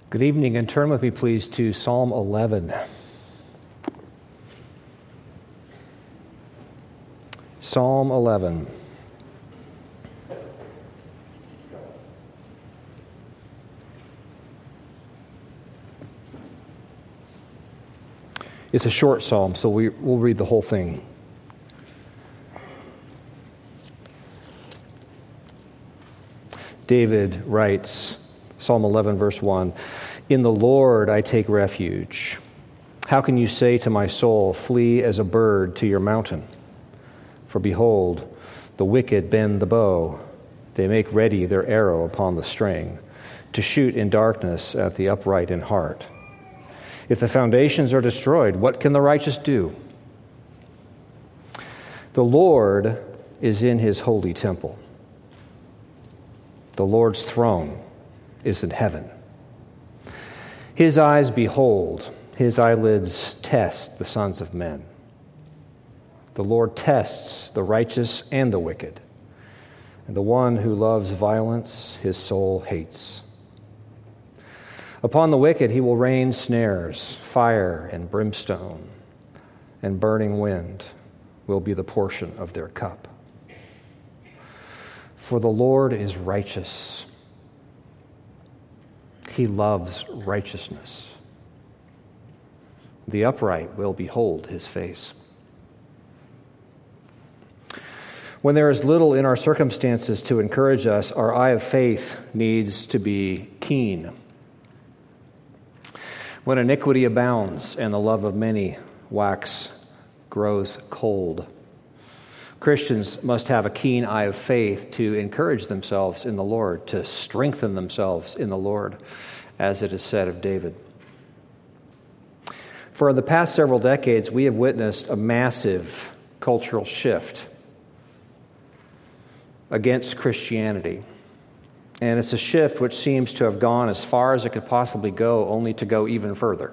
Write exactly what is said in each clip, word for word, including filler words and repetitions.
Good evening, and turn with me, please, to Psalm eleven. Psalm eleven. It's a short psalm, so we, we'll read the whole thing. David writes, Psalm eleven, verse one, "In the Lord I take refuge. How can you say to my soul, flee as a bird to your mountain? For behold, the wicked bend the bow. They make ready their arrow upon the string, to shoot in darkness at the upright in heart. If the foundations are destroyed, what can the righteous do? The Lord is in his holy temple. The Lord's throne is in heaven. His eyes behold, his eyelids test the sons of men. The Lord tests the righteous and the wicked, and the one who loves violence his soul hates. Upon the wicked he will rain snares, fire and brimstone, and burning wind will be the portion of their cup. For the Lord is righteous. He loves righteousness. The upright will behold his face." When there is little in our circumstances to encourage us, our eye of faith needs to be keen. When iniquity abounds and the love of many wax grows cold, Christians must have a keen eye of faith to encourage themselves in the Lord, to strengthen themselves in the Lord, as it is said of David. For the past several decades, we have witnessed a massive cultural shift against Christianity. And it's a shift which seems to have gone as far as it could possibly go, only to go even further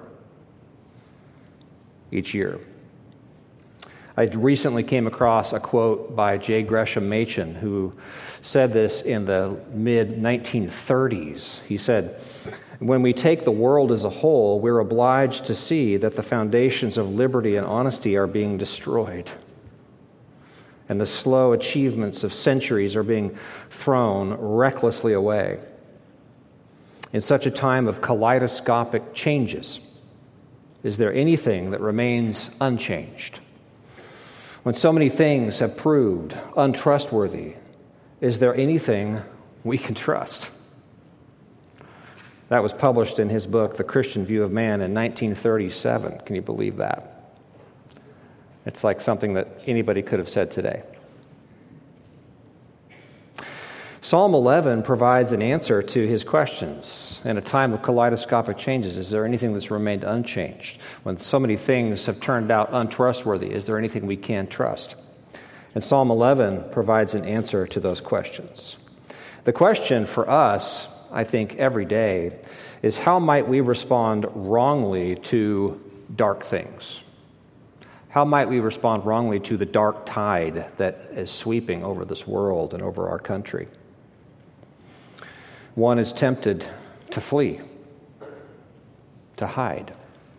each year. I recently came across a quote by J. Gresham Machen, who said this in the mid nineteen thirties. He said, "When we take the world as a whole, we're obliged to see that the foundations of liberty and honesty are being destroyed, and the slow achievements of centuries are being thrown recklessly away. In such a time of kaleidoscopic changes, is there anything that remains unchanged? When so many things have proved untrustworthy, is there anything we can trust?" That was published in his book, The Christian View of Man, in nineteen thirty-seven. Can you believe that? It's like something that anybody could have said today. Psalm eleven provides an answer to his questions. In a time of kaleidoscopic changes, is there anything that's remained unchanged? When so many things have turned out untrustworthy, is there anything we can trust? And Psalm eleven provides an answer to those questions. The question for us, I think, every day is, how might we respond wrongly to dark things? How might we respond wrongly to the dark tide that is sweeping over this world and over our country? One is tempted to flee, to hide.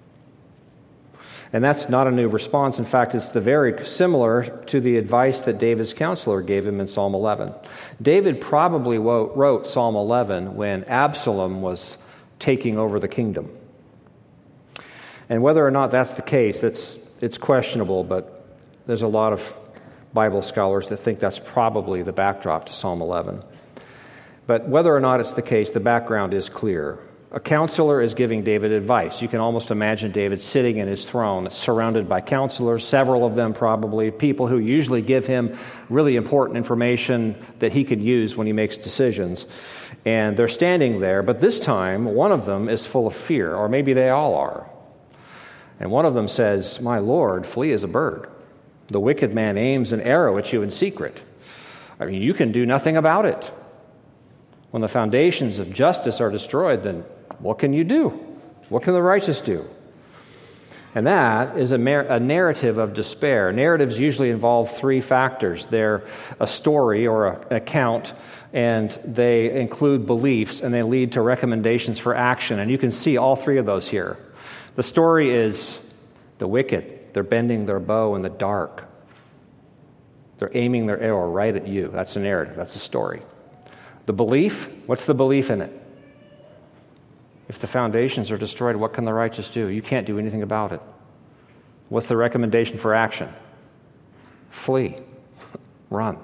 And that's not a new response. In fact, it's the very similar to the advice that David's counselor gave him in Psalm eleven. David probably wrote Psalm eleven when Absalom was taking over the kingdom. And whether or not that's the case, it's, it's questionable, but there's a lot of Bible scholars that think that's probably the backdrop to Psalm eleven. But whether or not it's the case, the background is clear. A counselor is giving David advice. You can almost imagine David sitting in his throne, surrounded by counselors, several of them probably, people who usually give him really important information that he could use when he makes decisions. And they're standing there, but this time, one of them is full of fear, or maybe they all are. And one of them says, "My Lord, flee as a bird. The wicked man aims an arrow at you in secret. I mean, you can do nothing about it. When the foundations of justice are destroyed, then what can you do? What can the righteous do?" And that is a, mer- a narrative of despair. Narratives usually involve three factors. They're a story or a, an account, and they include beliefs, and they lead to recommendations for action. And you can see all three of those here. The story is the wicked. They're bending their bow in the dark. They're aiming their arrow right at you. That's the narrative. That's the story. The belief, what's the belief in it? If the foundations are destroyed, what can the righteous do? You can't do anything about it. What's the recommendation for action? Flee. Run.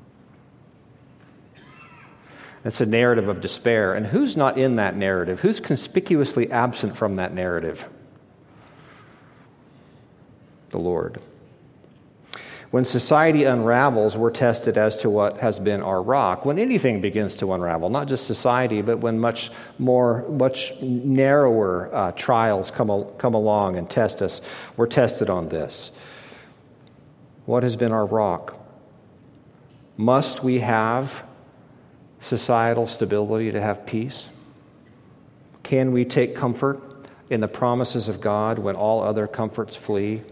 It's a narrative of despair. And who's not in that narrative? Who's conspicuously absent from that narrative? The Lord. When society unravels, we're tested as to what has been our rock. When anything begins to unravel, not just society, but when much more, much narrower uh, trials come, al- come along and test us, we're tested on this. What has been our rock? Must we have societal stability to have peace? Can we take comfort in the promises of God when all other comforts flee?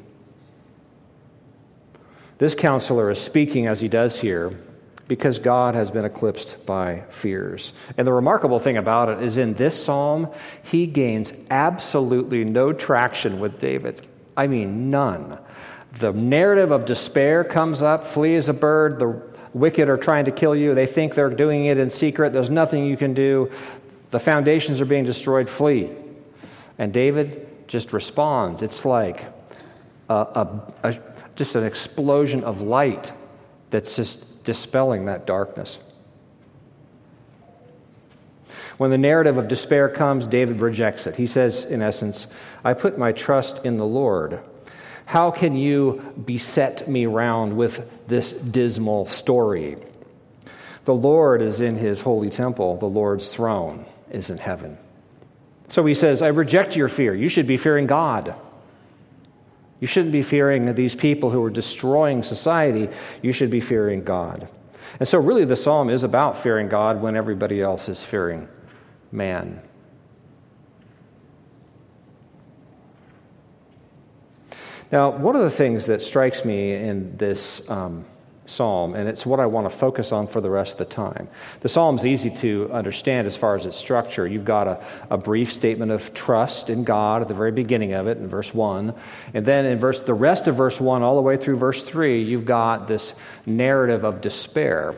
This counselor is speaking as he does here because God has been eclipsed by fears. And the remarkable thing about it is in this psalm, he gains absolutely no traction with David. I mean, none. The narrative of despair comes up, flee as a bird, the wicked are trying to kill you, they think they're doing it in secret, there's nothing you can do, the foundations are being destroyed, flee. And David just responds. It's like a, a, a just an explosion of light that's just dispelling that darkness. When the narrative of despair comes, David rejects it. He says, in essence, I put my trust in the Lord. How can you beset me round with this dismal story? The Lord is in his holy temple. The Lord's throne is in heaven. So he says, I reject your fear. You should be fearing God. You shouldn't be fearing these people who are destroying society. You should be fearing God. And so really the psalm is about fearing God when everybody else is fearing man. Now, one of the things that strikes me in this um, psalm, and it's what I want to focus on for the rest of the time. The psalm's easy to understand as far as its structure. You've got a, a brief statement of trust in God at the very beginning of it, in verse one. And then in verse the rest of verse one all the way through verse three, you've got this narrative of despair.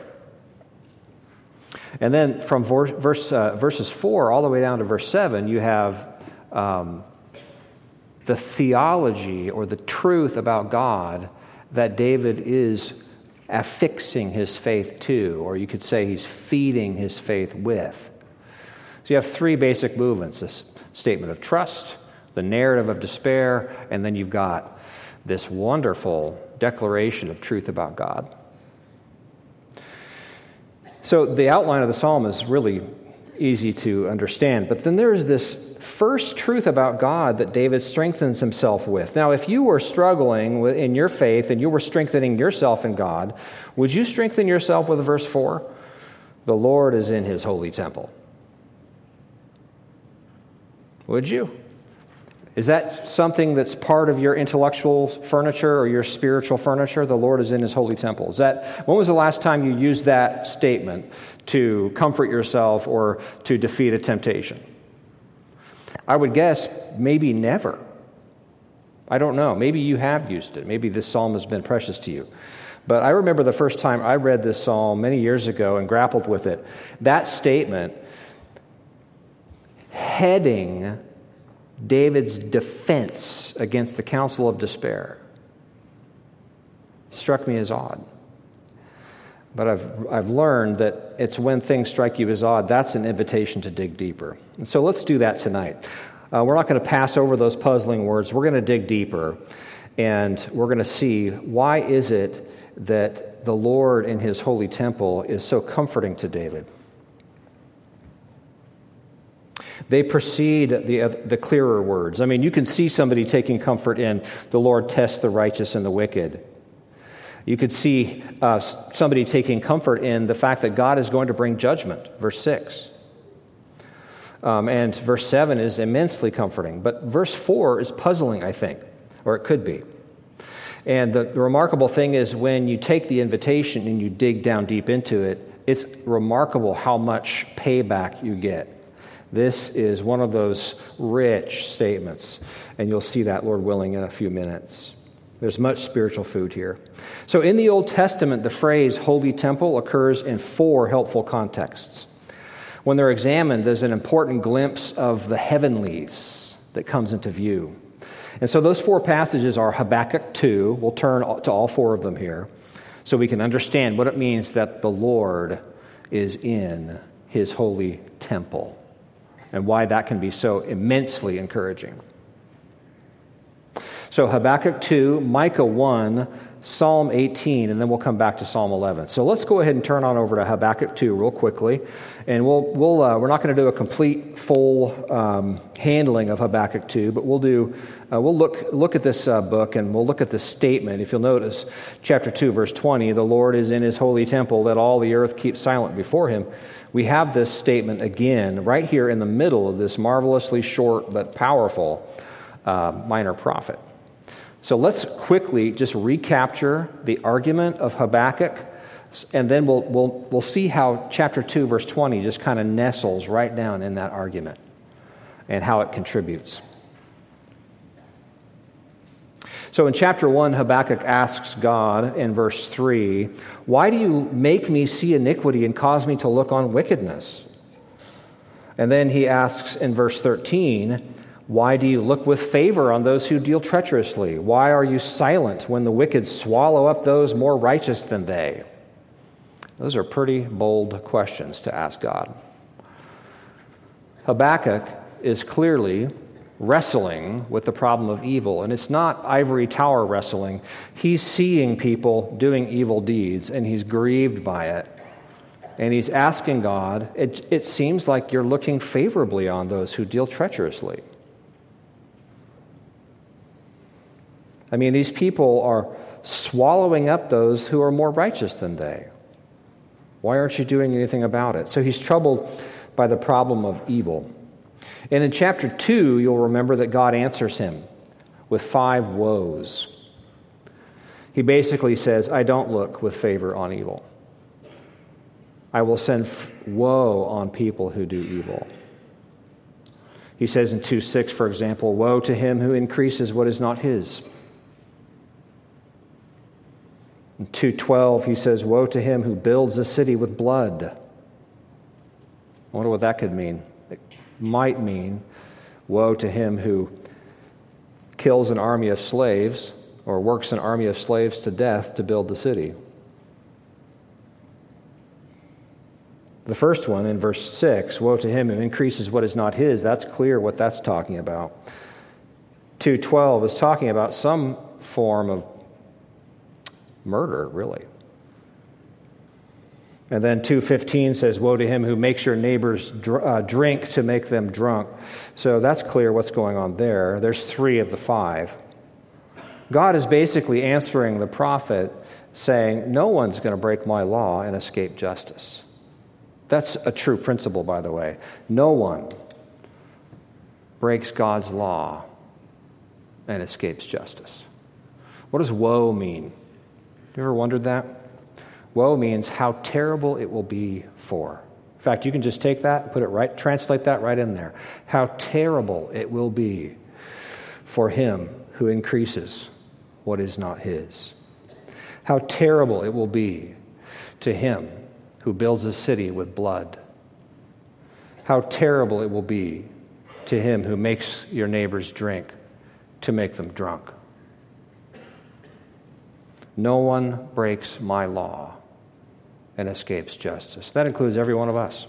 And then from verse, uh, verses four all the way down to verse seven, you have um, the theology or the truth about God that David is affixing his faith to, or you could say he's feeding his faith with. So you have three basic movements: this statement of trust, the narrative of despair, and then you've got this wonderful declaration of truth about God. So the outline of the psalm is really easy to understand, but then there's this first truth about God that David strengthens himself with. Now, if you were struggling in your faith and you were strengthening yourself in God, would you strengthen yourself with verse four? The Lord is in his holy temple. Would you? Is that something that's part of your intellectual furniture or your spiritual furniture? The Lord is in his holy temple. Is that, when was the last time you used that statement to comfort yourself or to defeat a temptation? I would guess maybe never. I don't know. Maybe you have used it. Maybe this psalm has been precious to you. But I remember the first time I read this psalm many years ago and grappled with it. That statement, heading David's defense against the counsel of despair, struck me as odd. But I've I've learned that it's when things strike you as odd, that's an invitation to dig deeper. And so let's do that tonight. Uh, we're not going to pass over those puzzling words. We're going to dig deeper, and we're going to see why is it that the Lord in his holy temple is so comforting to David. They precede the, uh, the clearer words. I mean, you can see somebody taking comfort in the Lord tests the righteous and the wicked. You could see uh, somebody taking comfort in the fact that God is going to bring judgment, verse six. Um, and verse seven is immensely comforting. But verse four is puzzling, I think. or it could be. And the, the remarkable thing is when you take the invitation and you dig down deep into it, it's remarkable how much payback you get. This is one of those rich statements, and you'll see that, Lord willing, in a few minutes. There's much spiritual food here. So in the Old Testament, the phrase holy temple occurs in four helpful contexts. When they're examined, there's an important glimpse of the heavenlies that comes into view. And so those four passages are Habakkuk two. We'll turn to all four of them here so we can understand what it means that the Lord is in his holy temple and why that can be so immensely encouraging. So Habakkuk two, Micah one, Psalm eighteen, and then we'll come back to Psalm eleven. So let's go ahead and turn on over to Habakkuk two real quickly, and we'll we'll uh, we're not going to do a complete full um, handling of Habakkuk two, but we'll do uh, we'll look look at this uh, book and we'll look at this statement. If you'll notice, chapter two, verse twenty, the Lord is in his holy temple; let all the earth keep silent before him. We have this statement again right here in the middle of this marvelously short but powerful uh, minor prophet. So let's quickly just recapture the argument of Habakkuk, and then we'll we'll we'll see how chapter two, verse twenty just kind of nestles right down in that argument and how it contributes. So in chapter one, Habakkuk asks God in verse three, "Why do you make me see iniquity and cause me to look on wickedness?" And then he asks in verse thirteen, "Why do you look with favor on those who deal treacherously? Why are you silent when the wicked swallow up those more righteous than they?" Those are pretty bold questions to ask God. Habakkuk is clearly wrestling with the problem of evil, and it's not ivory tower wrestling. He's seeing people doing evil deeds, and he's grieved by it. And he's asking God, it, it seems like you're looking favorably on those who deal treacherously. I mean, these people are swallowing up those who are more righteous than they. Why aren't you doing anything about it? So he's troubled by the problem of evil. And in chapter two, you'll remember that God answers him with five woes. He basically says, I don't look with favor on evil. I will send woe on people who do evil. He says in two six, for example, woe to him who increases what is not his. In two twelve, he says, woe to him who builds a city with blood. I wonder what that could mean. It might mean, woe to him who kills an army of slaves or works an army of slaves to death to build the city. The first one in verse six, woe to him who increases what is not his, that's clear what that's talking about. two twelve is talking about some form of murder, really. And then two fifteen says, woe to him who makes your neighbors dr- uh, drink to make them drunk. So that's clear what's going on there. There's three of the five. God is basically answering the prophet saying, no one's going to break my law and escape justice. That's a true principle, by the way. No one breaks God's law and escapes justice. What does woe mean? You ever wondered that? Woe means how terrible it will be for. In fact, you can just take that and put it right, translate that right in there. How terrible it will be for him who increases what is not his. How terrible it will be to him who builds a city with blood. How terrible it will be to him who makes your neighbors drink to make them drunk. No one breaks my law and escapes justice. That includes every one of us.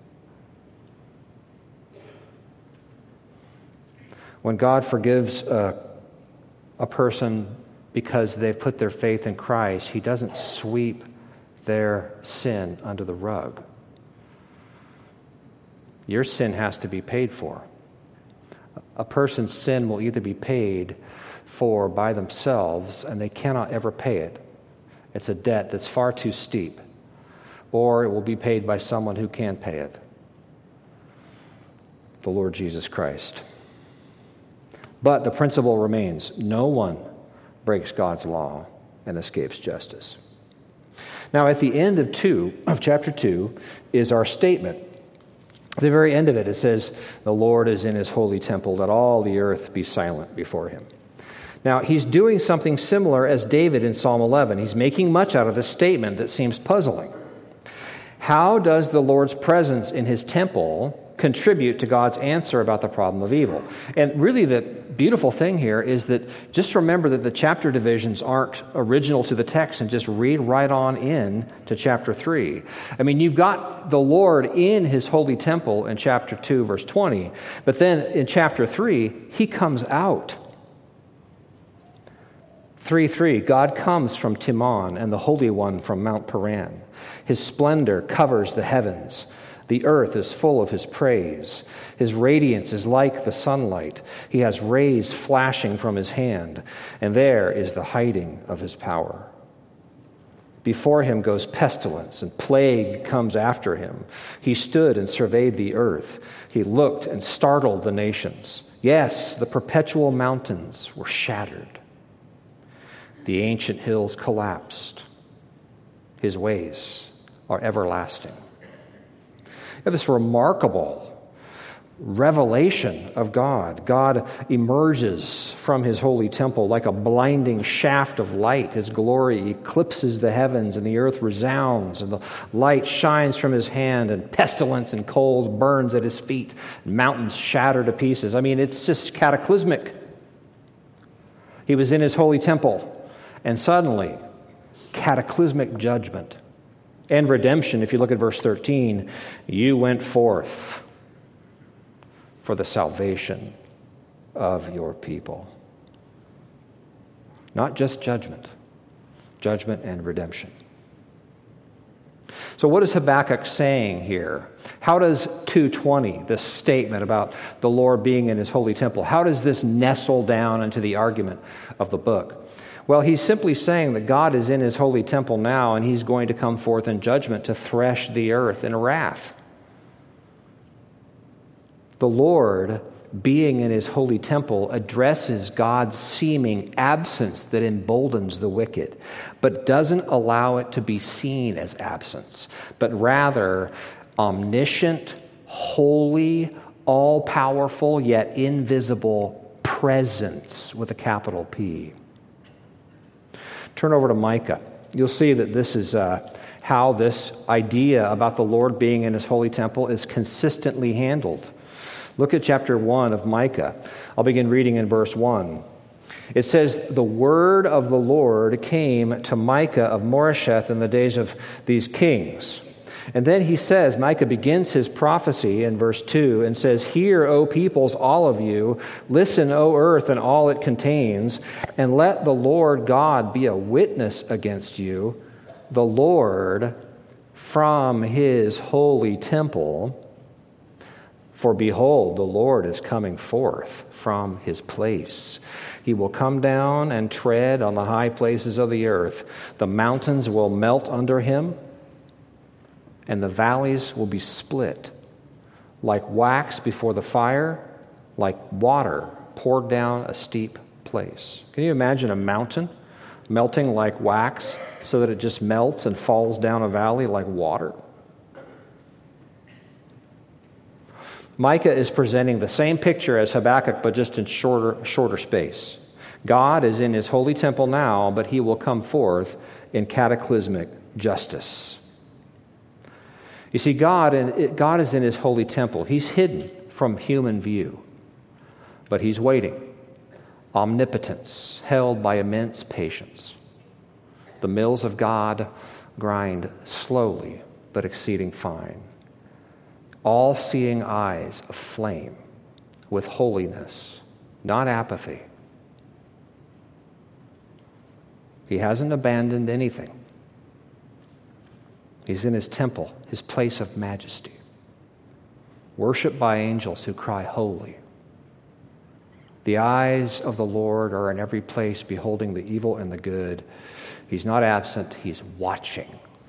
When God forgives a, a person because they've put their faith in Christ, he doesn't sweep their sin under the rug. Your sin has to be paid for. A person's sin will either be paid for by themselves, and they cannot ever pay it. It's a debt that's far too steep. Or it will be paid by someone who can pay it. The Lord Jesus Christ. But the principle remains: no one breaks God's law and escapes justice. Now, at the end of two of chapter two is our statement. At the very end of it, it says, "The Lord is in his holy temple, let all the earth be silent before him." Now, he's doing something similar as David in Psalm eleven. He's making much out of this statement that seems puzzling. How does the Lord's presence in his temple contribute to God's answer about the problem of evil? And really the beautiful thing here is that just remember that the chapter divisions aren't original to the text, and just read right on in to chapter three. I mean, you've got the Lord in his holy temple in chapter two, verse twenty, but then in chapter three, he comes out. three three, God comes from Timon and the Holy One from Mount Paran. His splendor covers the heavens. The earth is full of his praise. His radiance is like the sunlight. He has rays flashing from his hand, and there is the hiding of his power. Before him goes pestilence, and plague comes after him. He stood and surveyed the earth. He looked and startled the nations. Yes, the perpetual mountains were shattered. The ancient hills collapsed. His ways are everlasting. You have this remarkable revelation of God. God emerges from his holy temple like a blinding shaft of light. His glory eclipses the heavens, and the earth resounds, and the light shines from his hand, and pestilence and cold burns at his feet, and mountains shatter to pieces. I mean, it's just cataclysmic. He was in his holy temple, and suddenly, cataclysmic judgment and redemption. If you look at verse thirteen, you went forth for the salvation of your people. Not just judgment, judgment and redemption. So what is Habakkuk saying here? How does two twenty, this statement about the Lord being in his holy temple, how does this nestle down into the argument of the book? Well, he's simply saying that God is in his holy temple now, and he's going to come forth in judgment to thresh the earth in wrath. The Lord, being in his holy temple, addresses God's seeming absence that emboldens the wicked, but doesn't allow it to be seen as absence, but rather omniscient, holy, all-powerful, yet invisible presence with a capital P. Turn over to Micah. You'll see that this is uh, how this idea about the Lord being in his holy temple is consistently handled. Look at chapter one of Micah. I'll begin reading in verse one. It says, "The word of the Lord came to Micah of Moresheth in the days of these kings." And then he says, Micah begins his prophecy in verse two and says, "Hear, O peoples, all of you. Listen, O earth, and all it contains. And let the Lord God be a witness against you. The Lord from his holy temple. For behold, the Lord is coming forth from his place. He will come down and tread on the high places of the earth. The mountains will melt under him, and the valleys will be split, like wax before the fire, like water poured down a steep place." Can you imagine a mountain melting like wax so that it just melts and falls down a valley like water? Micah is presenting the same picture as Habakkuk, but just in shorter, shorter space. God is in his holy temple now, but he will come forth in cataclysmic justice. You see, God, God is in his holy temple. He's hidden from human view, but he's waiting. Omnipotence, held by immense patience. The mills of God grind slowly, but exceeding fine. All-seeing eyes of flame with holiness, not apathy. He hasn't abandoned anything. He's in his temple, his place of majesty, worshiped by angels who cry, "Holy." The eyes of the Lord are in every place, beholding the evil and the good. He's not absent, he's watching.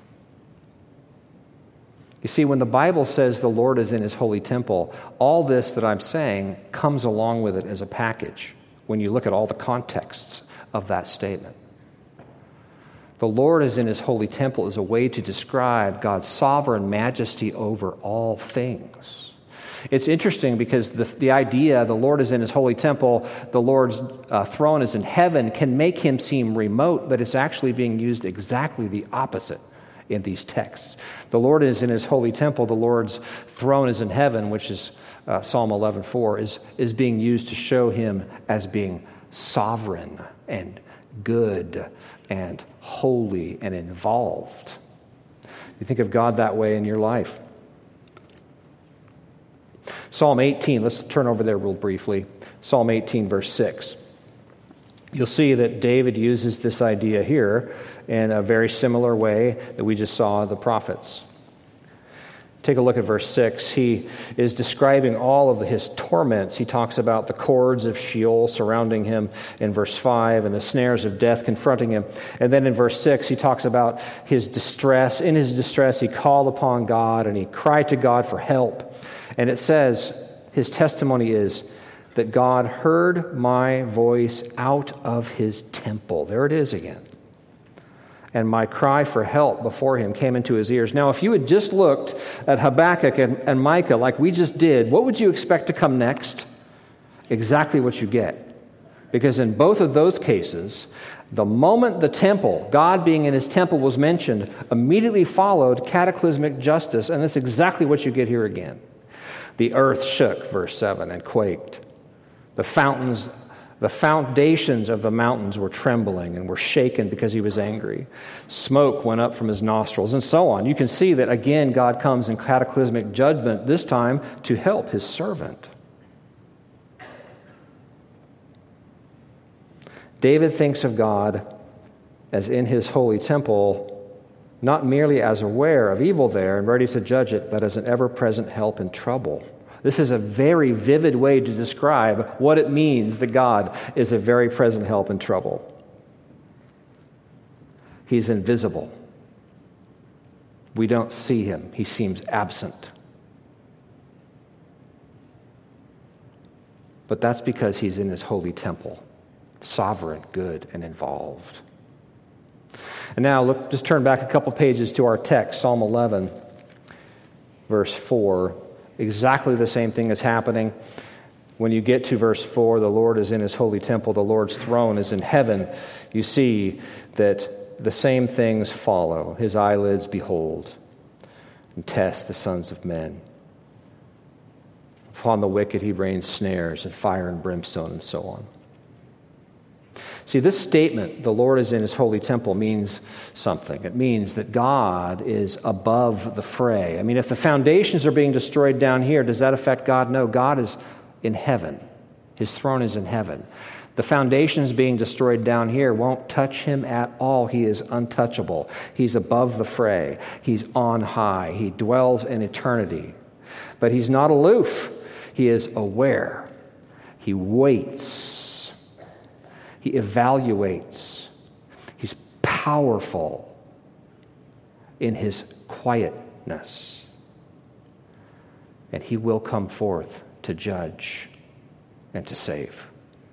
You see, when the Bible says the Lord is in his holy temple, all this that I'm saying comes along with it as a package. when you look at all the contexts of that statement. The Lord is in his holy temple is a way to describe God's sovereign majesty over all things. It's interesting because the, the idea, the Lord is in his holy temple, the Lord's uh, throne is in heaven, can make him seem remote, but it's actually being used exactly the opposite in these texts. The Lord is in his holy temple, the Lord's throne is in heaven, which is uh, Psalm eleven four, is, is being used to show him as being sovereign and good and holy and involved. You think of God that way in your life. Psalm eighteen, let's turn over there real briefly. Psalm eighteen, verse six. You'll see that David uses this idea here in a very similar way that we just saw the prophets. Take a look at verse six. He is describing all of his torments. He talks about the cords of Sheol surrounding him in verse five and the snares of death confronting him. And then in verse six, he talks about his distress. In his distress, he called upon God and he cried to God for help. And it says, his testimony is that God heard my voice out of his temple. There it is again. And my cry for help before him came into his ears. Now, if you had just looked at Habakkuk and, and Micah like we just did, what would you expect to come next? Exactly what you get. Because in both of those cases, the moment the temple, God being in his temple, was mentioned, immediately followed cataclysmic justice, and that's exactly what you get here again. The earth shook, verse seven, and quaked. The fountains The foundations of the mountains were trembling and were shaken because he was angry. Smoke went up from his nostrils, and so on. You can see that, again, God comes in cataclysmic judgment, this time to help his servant. David thinks of God as in his holy temple, not merely as aware of evil there and ready to judge it, but as an ever-present help in trouble. This is a very vivid way to describe what it means that God is a very present help in trouble. He's invisible. We don't see him. He seems absent. But that's because he's in his holy temple, sovereign, good, and involved. And now, look, just turn back a couple pages to our text, Psalm eleven, verse four. Exactly the same thing is happening. When you get to verse four, the Lord is in his holy temple, the Lord's throne is in heaven. You see that the same things follow. His eyelids behold and test the sons of men. Upon the wicked he rains snares and fire and brimstone and so on. See, this statement, the Lord is in his holy temple, means something. It means that God is above the fray. I mean, if the foundations are being destroyed down here, does that affect God? No, God is in heaven. His throne is in heaven. The foundations being destroyed down here won't touch him at all. He is untouchable. He's above the fray. He's on high. He dwells in eternity. But he's not aloof. He is aware. He waits. He evaluates. He's powerful in his quietness. And he will come forth to judge and to save.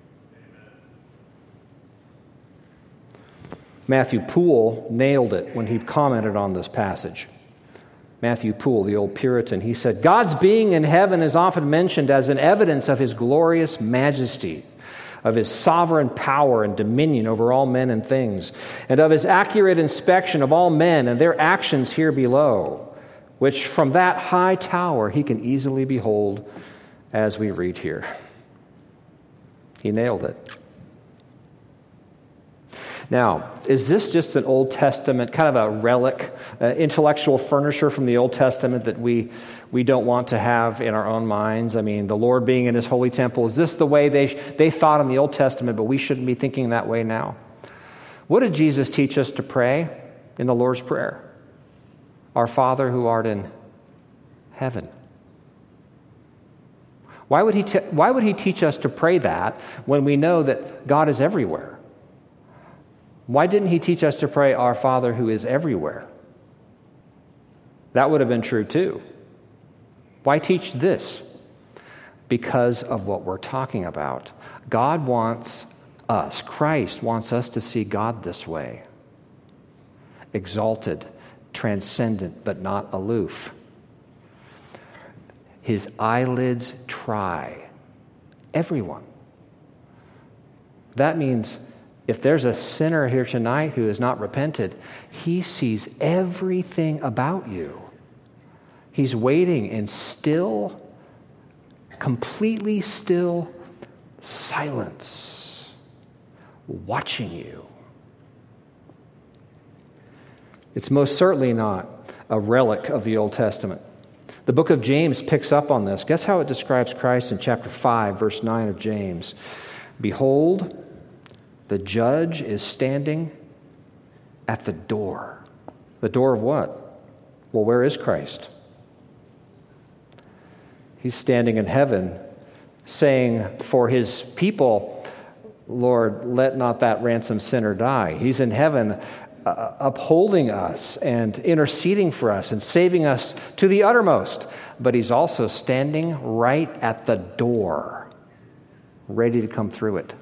Matthew Poole nailed it when he commented on this passage. Matthew Poole, the old Puritan, he said, God's being in heaven is often mentioned as an evidence of his glorious majesty, of his sovereign power and dominion over all men and things, and of his accurate inspection of all men and their actions here below, which from that high tower he can easily behold, as we read here. He nailed it. Now, is this just an Old Testament, kind of a relic, uh, intellectual furniture from the Old Testament that we we don't want to have in our own minds? I mean, the Lord being in his holy temple, is this the way they they thought in the Old Testament, but we shouldn't be thinking that way now? What did Jesus teach us to pray in the Lord's Prayer? Our Father who art in heaven. Why would he te- why would he teach us to pray that when we know that God is everywhere? Why didn't he teach us to pray, Our Father who is everywhere? That would have been true too. Why teach this? because of what we're talking about. God wants us, Christ wants us to see God this way. Exalted, transcendent, but not aloof. His eyelids try everyone. That means if there's a sinner here tonight who has not repented, he sees everything about you. He's waiting in still, completely still silence, watching you. It's most certainly not a relic of the Old Testament. The book of James picks up on this. Guess how it describes Christ in chapter five, verse nine of James. Behold, the judge is standing at the door. The door of what? Well, where is Christ? He's standing in heaven saying for his people, Lord, let not that ransomed sinner die. He's in heaven uh, upholding us and interceding for us and saving us to the uttermost. But he's also standing right at the door, ready to come through it.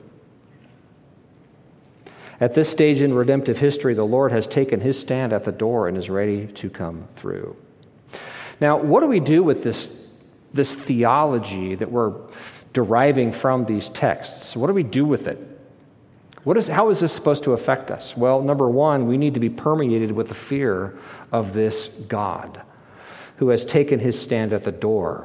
At this stage in redemptive history, the Lord has taken his stand at the door and is ready to come through. Now, what do we do with this, this theology that we're deriving from these texts? What do we do with it? What is, how is this supposed to affect us? Well, number one, we need to be permeated with the fear of this God who has taken his stand at the door.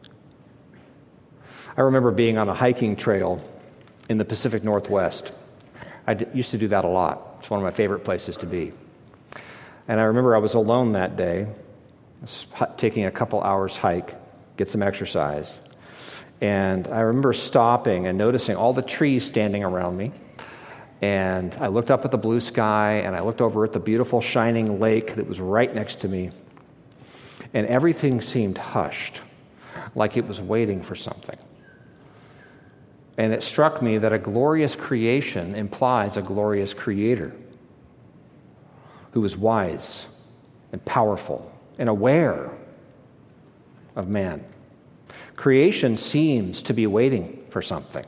I remember being on a hiking trail in the Pacific Northwest. I d- used to do that a lot. It's one of my favorite places to be. And I remember I was alone that day, I was taking a couple hours hike, get some exercise. And I remember stopping and noticing all the trees standing around me. And I looked up at the blue sky, and I looked over at the beautiful shining lake that was right next to me. And everything seemed hushed, like it was waiting for something. And it struck me that a glorious creation implies a glorious creator who is wise and powerful and aware of man. Creation seems to be waiting for something.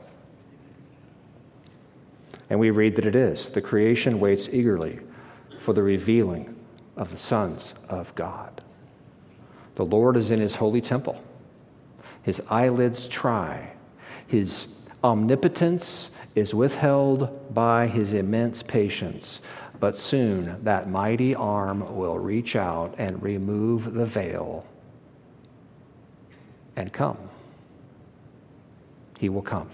And we read that it is. The creation waits eagerly for the revealing of the sons of God. The Lord is in his holy temple. His eyelids try. His omnipotence is withheld by his immense patience. But soon that mighty arm will reach out and remove the veil and come. He will come.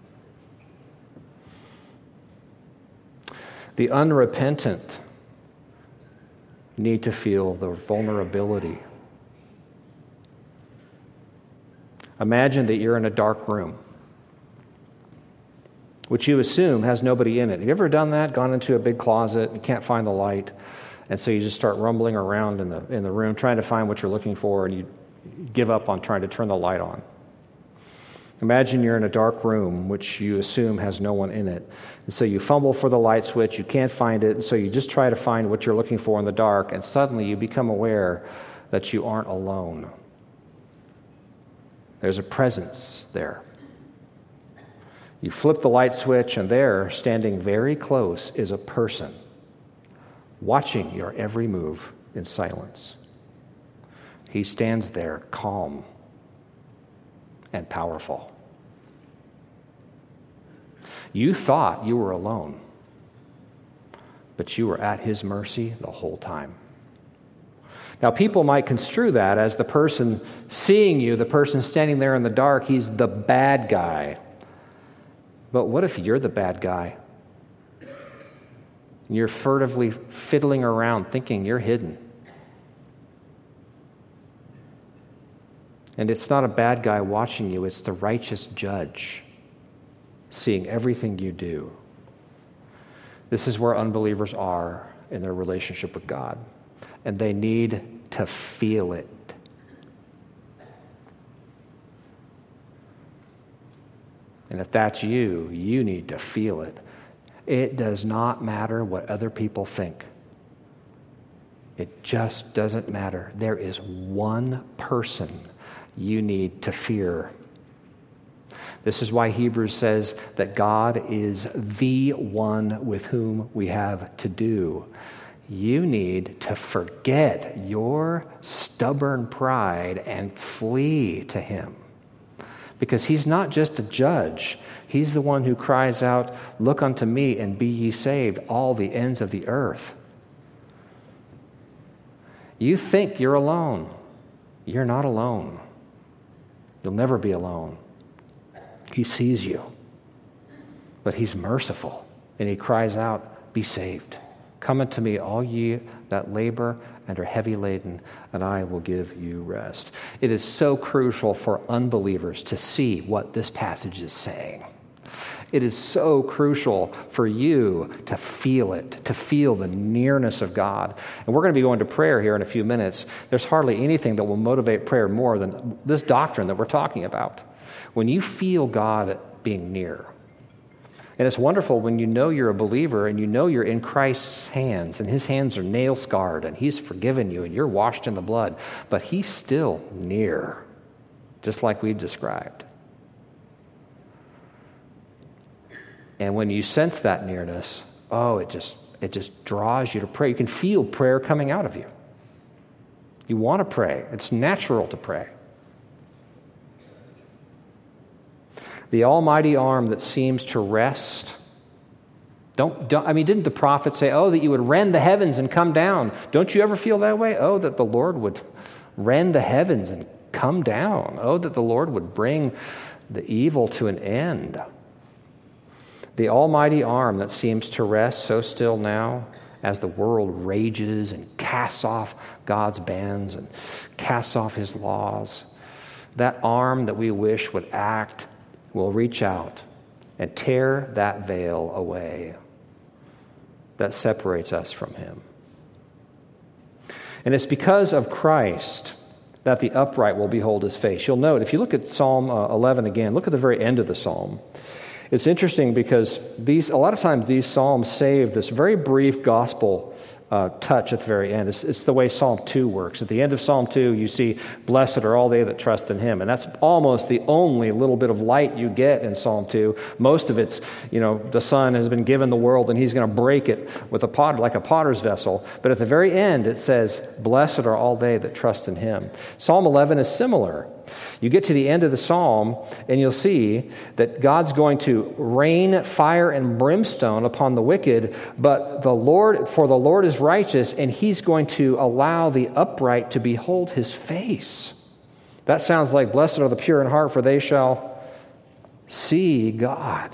The unrepentant need to feel the vulnerability. Imagine that you're in a dark room, which you assume has nobody in it. Have you ever done that? Gone into a big closet and can't find the light, and so you just start rumbling around in the in the room trying to find what you're looking for, and you give up on trying to turn the light on. Imagine you're in a dark room, which you assume has no one in it. And so you fumble for the light switch, you can't find it, and so you just try to find what you're looking for in the dark, and suddenly you become aware that you aren't alone. There's a presence there. You flip the light switch, and there, standing very close, is a person watching your every move in silence. He stands there calm and powerful. You thought you were alone, but you were at his mercy the whole time. Now, people might construe that as the person seeing you, the person standing there in the dark, he's the bad guy. But what if you're the bad guy? You're furtively fiddling around thinking you're hidden. And it's not a bad guy watching you, it's the righteous judge seeing everything you do. This is where unbelievers are in their relationship with God, and they need to feel it. And if that's you, you need to feel it. It does not matter what other people think. It just doesn't matter. There is one person you need to fear. This is why Hebrews says that God is the one with whom we have to do. You need to forget your stubborn pride and flee to him. Because he's not just a judge. He's the one who cries out, "Look unto me and be ye saved, all the ends of the earth." You think you're alone. You're not alone. You'll never be alone. He sees you. But he's merciful. And he cries out, "Be saved. Come unto me, all ye that labor and are heavy laden, and I will give you rest." It is so crucial for unbelievers to see what this passage is saying. It is so crucial for you to feel it, to feel the nearness of God. And we're going to be going to prayer here in a few minutes. There's hardly anything that will motivate prayer more than this doctrine that we're talking about. When you feel God being near. And it's wonderful when you know you're a believer and you know you're in Christ's hands and his hands are nail scarred and he's forgiven you and you're washed in the blood, but he's still near, just like we've described. And when you sense that nearness, oh, it just it just draws you to pray. You can feel prayer coming out of you. You want to pray. It's natural to pray. The almighty arm that seems to rest. Don't, don't I mean, didn't the prophet say, "Oh, that you would rend the heavens and come down"? Don't you ever feel that way? Oh, that the Lord would rend the heavens and come down. Oh, that the Lord would bring the evil to an end. The almighty arm that seems to rest so still now as the world rages and casts off God's bans and casts off his laws. That arm that we wish would act will reach out and tear that veil away that separates us from him. And it's because of Christ that the upright will behold his face. You'll note, if you look at Psalm eleven again, look at the very end of the psalm. It's interesting because these a lot of times these psalms save this very brief gospel uh, touch at the very end. It's, it's the way Psalm two works. At the end of Psalm two, you see, "Blessed are all they that trust in him." And that's almost the only little bit of light you get in Psalm two. Most of it's, you know, the Son has been given the world and he's going to break it with a pot, like a potter's vessel. But at the very end, it says, "Blessed are all they that trust in him." Psalm eleven is similar. You get to the end of the psalm, and you'll see that God's going to rain fire and brimstone upon the wicked, but the Lord, for the Lord is righteous, and he's going to allow the upright to behold his face. That sounds like, "Blessed are the pure in heart, for they shall see God."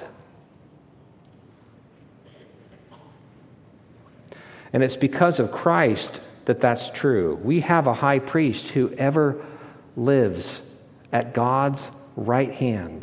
And it's because of Christ that that's true. We have a high priest who ever lives at God's right hand.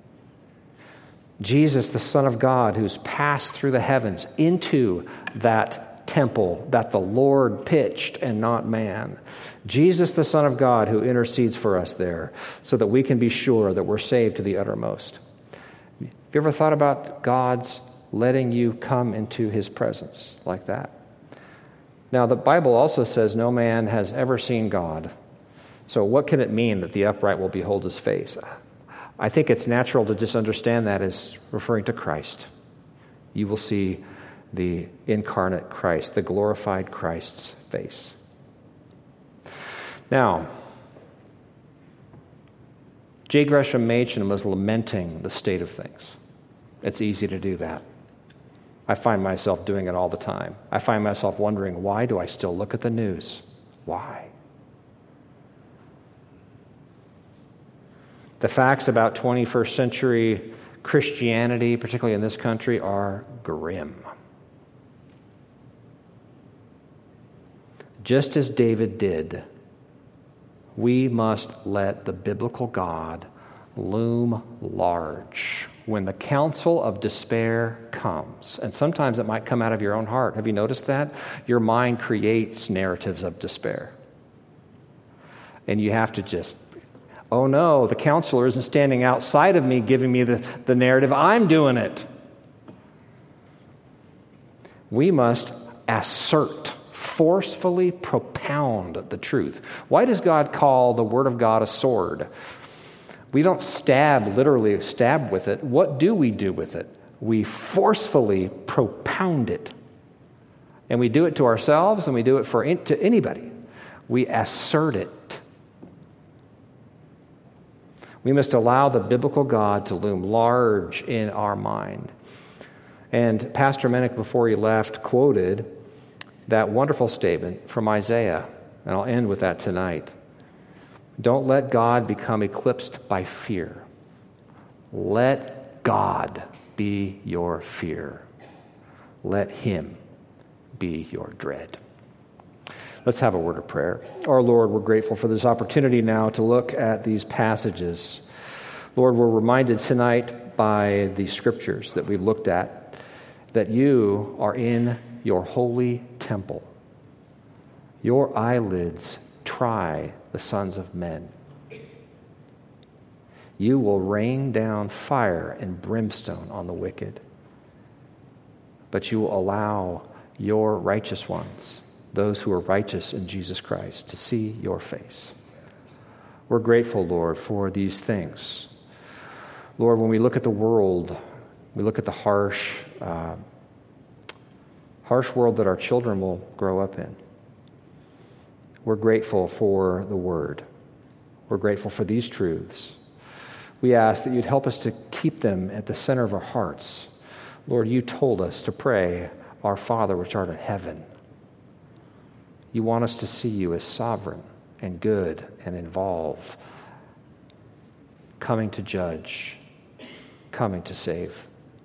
Jesus, the Son of God, who's passed through the heavens into that temple that the Lord pitched and not man. Jesus, the Son of God, who intercedes for us there so that we can be sure that we're saved to the uttermost. Have you ever thought about God's letting you come into his presence like that? Now, the Bible also says no man has ever seen God. So what can it mean that the upright will behold his face? I think it's natural to just understand that as referring to Christ. You will see the incarnate Christ, the glorified Christ's face. Now, J. Gresham Machen was lamenting the state of things. It's easy to do that. I find myself doing it all the time. I find myself wondering, why do I still look at the news? Why? The facts about twenty-first century Christianity, particularly in this country, are grim. Just as David did, we must let the biblical God loom large when the counsel of despair comes. And sometimes it might come out of your own heart. Have you noticed that? Your mind creates narratives of despair. And you have to just, oh no, the counselor isn't standing outside of me giving me the, the narrative. I'm doing it. We must assert, forcefully propound the truth. Why does God call the Word of God a sword? We don't stab, literally stab with it. What do we do with it? We forcefully propound it. And we do it to ourselves, and we do it for in, to anybody. We assert it. We must allow the biblical God to loom large in our mind. And Pastor Menick, before he left, quoted that wonderful statement from Isaiah. And I'll end with that tonight. Don't let God become eclipsed by fear. Let God be your fear. Let Him be your dread. Let's have a word of prayer. Our Lord, we're grateful for this opportunity now to look at these passages. Lord, we're reminded tonight by the scriptures that we've looked at that you are in your holy temple. Your eyelids try the sons of men. You will rain down fire and brimstone on the wicked, but you will allow your righteous ones, those who are righteous in Jesus Christ, to see your face. We're grateful, Lord, for these things. Lord, when we look at the world, we look at the harsh, uh, harsh world that our children will grow up in. We're grateful for the Word. We're grateful for these truths. We ask that you'd help us to keep them at the center of our hearts. Lord, you told us to pray, Our Father which art in heaven. You want us to see you as sovereign and good and involved, coming to judge, coming to save.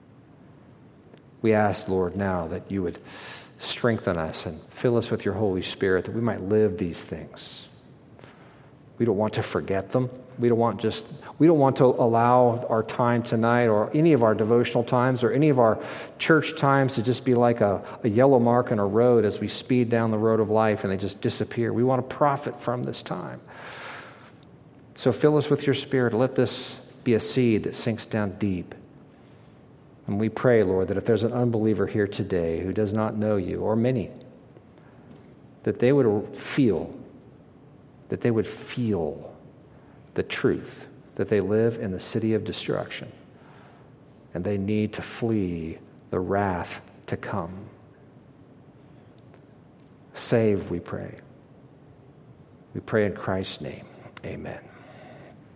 We ask, Lord, now that you would strengthen us and fill us with your Holy Spirit, that we might live these things. We don't want to forget them. We don't want just we don't want to allow our time tonight or any of our devotional times or any of our church times to just be like a, a yellow mark on a road as we speed down the road of life and they just disappear. We want to profit from this time. So fill us with your Spirit. Let this be a seed that sinks down deep. And we pray, Lord, that if there's an unbeliever here today who does not know you, or many, that they would feel, that they would feel the truth, that they live in the city of destruction, and they need to flee the wrath to come. Save, we pray. We pray in Christ's name. Amen.